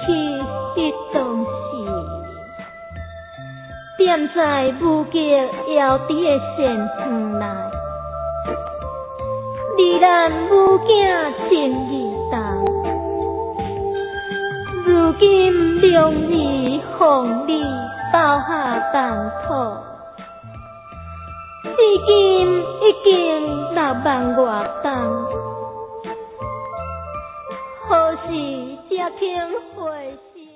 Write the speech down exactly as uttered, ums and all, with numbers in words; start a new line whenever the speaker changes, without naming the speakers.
去迄当时，踮在无极遥知的仙园内，离咱母囝情义重，如今良儿奉你包下冻土，至今已经六万外冬。何时才肯回？